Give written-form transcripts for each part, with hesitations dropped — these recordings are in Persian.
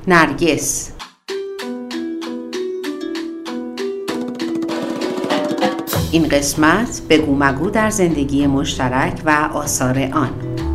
نرگس. این قسمت بگو مگو در زندگی مشترک و آثار آن.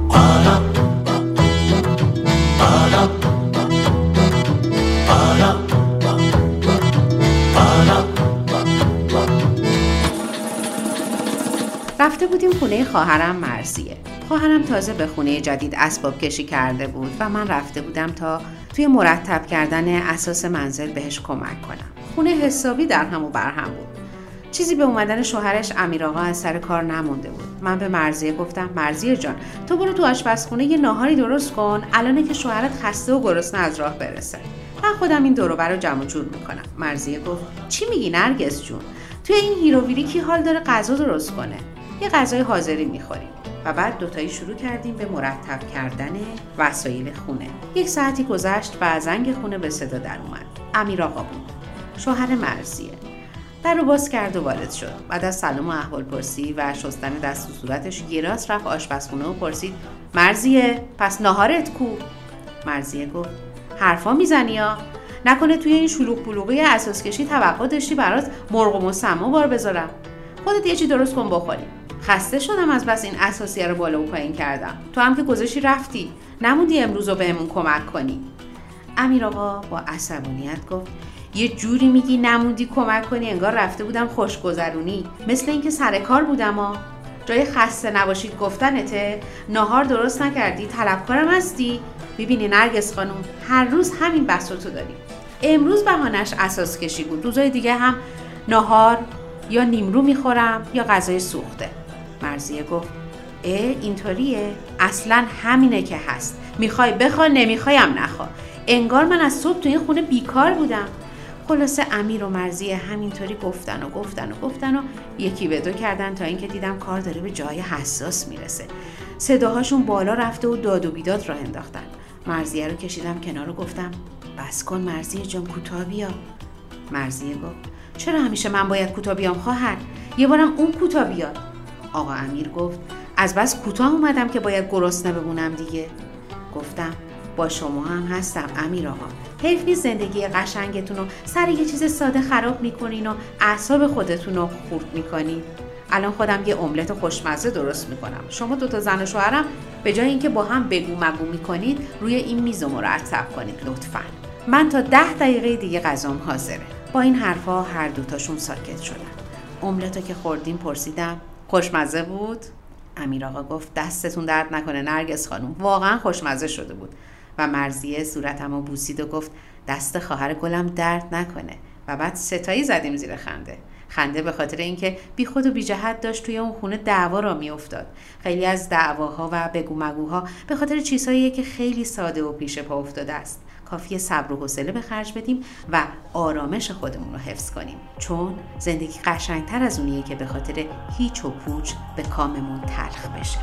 رفته بودیم خونه خواهرم مرضیه. خواهرم تازه به خونه جدید اسباب کشی کرده بود و من رفته بودم تا توی مرتب کردن اساس منزل بهش کمک کنم. خونه حسابی در هم و بر هم بود. چیزی به اومدن شوهرش امیر آقا از سر کار نمونده بود. من به مرضیه گفتم مرضیه جان تو برو تو آشپزخونه یه ناهاری درست کن، الانه که شوهرت خسته و گرسنه از راه برسه. من خودم این دور و بر رو جمع جور میکنم. مرضیه گفت چی میگی نرگس جون؟ توی این هیروویری کی حال داره غذا درست کنه؟ یه غذای حاضری میخوریم. و بعد دوتایی شروع کردیم به مرتب کردن وسایل خونه. 1 ساعتی گذشت و زنگ خونه به صدا در اومد. امیر آقا بود، شوهر مرضیه. در رو باز کرد و وارد شد. بعد از سلام و احوالپرسی و شستن دست و صورتش یه راست رفت آشپزخونه و پرسید مرضیه پس ناهارت کو؟ مرضیه گفت حرفا میزنی یا؟ نکنه توی این شلوغ بلوغی اساس کشی توقع داشتی برات مرغ و مسمّا بار بذارم؟ خودت یه چی درست کن بخوریم. خسته شدم از بس این اساسیه رو بالا و پایین کردم. تو هم که گذاشتی رفتی، نموندی امروز رو بهمون کمک کنی. امیر آقا با عصبانیت گفت یه جوری میگی نموندی کمک کنی انگار رفته بودم خوشگذرونی، مثل اینکه سر کار بودم ها. جای خسته نباشید گفتنته؟ ناهار درست نکردی؟ طلبکارم هستی؟ میبینی نرگس خانوم هر روز همین بحثو داریم. امروز بهانش اساس کشی بود، روزای دیگه هم ناهار یا نیمرو میخورم یا غذای سوخته. مرضیه گفت اینطوریه؟ اصلا همینه که هست، میخوای بخوا نمیخوایم نخوا. انگار من از صبح تو این خونه بیکار بودم. خلاصه امیر و مرضیه همینطوری گفتن و یکی به دو کردن تا اینکه دیدم کار داره به جای حساس میرسه. صداهاشون بالا رفته و داد و بیداد راه انداختن. مرضیه رو کشیدم کنار و گفتم بس کن مرضیه جان کوتاه بیا. مرضیه گفت چرا همیشه من باید کوتاه بیام خواهر؟ یه بارم اون کوتاه بیاد. آقا امیر گفت از بس کوتاه اومدم که باید گرسنه بمونم دیگه. گفتم با شما هم هستم امیر آقا. حیف نیست زندگی قشنگتون رو سر یه چیز ساده خراب میکنین و اعصاب خودتون رو خورد میکنین. الان خودم یه املت خوشمزه درست میکنم. شما دوتا زن و شوهرم به جای اینکه با هم بگو مگو میکنید روی این میز رو مرتب کنید لطفاً. من تا 10 دقیقه دیگه غذام حاضره. با این حرفا هر دوتاشون ساکت شدن. املتو که خوردیم پرسیدم خوشمزه بود؟ امیر آقا گفت دستتون درد نکنه نرگس خانوم، واقعا خوشمزه شده بود. و مرضیه صورتمو بوسید و گفت دست خواهر گلم درد نکنه. و بعد ستایی زدیم زیر خنده به خاطر اینکه بی خود و بی جهت داشت توی اون خونه دعوا را می افتاد. خیلی از دعواها و بگو مگوها به خاطر چیزهاییه که خیلی ساده و پیش پا افتاده است. کافیه صبر و حوصله به خرج بدیم و آرامش خودمون رو حفظ کنیم، چون زندگی قشنگتر از اونیه که به خاطر هیچ و پوچ به کاممون تلخ بشه.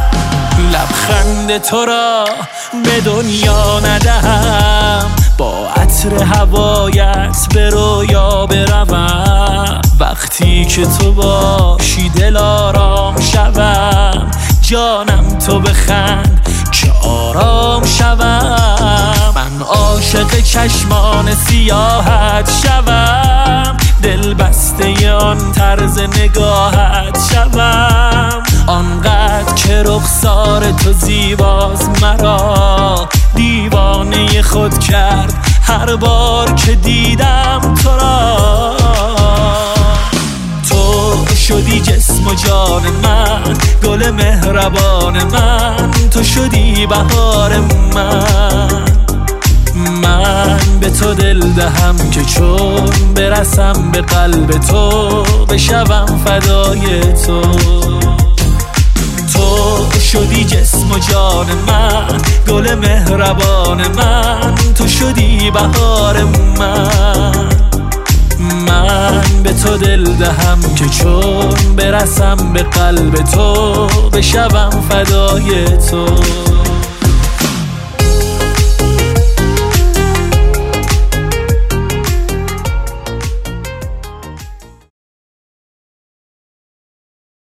لبخند تو را به دنیا ندهم، با عطر هوایت به رویا بروم. وقتی که تو باشی دل آرام شوم، جانم تو بخند که آرام شوم. من عاشق چشمان سیاحت شوم، دل بسته آن طرز نگاهت شوم. آنقدر که رخسار تو زیباز مرا دیوانه خود کرد هر بار که دیدم تو را. تو شدی جسم و جان من، گل مهربان من، تو شدی بهار من به تو دل دهم که چون برسم به قلب تو بشوم فدای تو. تو شدی جسم و جان من، گل مهربان من، تو شدی بهار من به تو دل دهم که چون برسم به قلب تو بشوم فدای تو.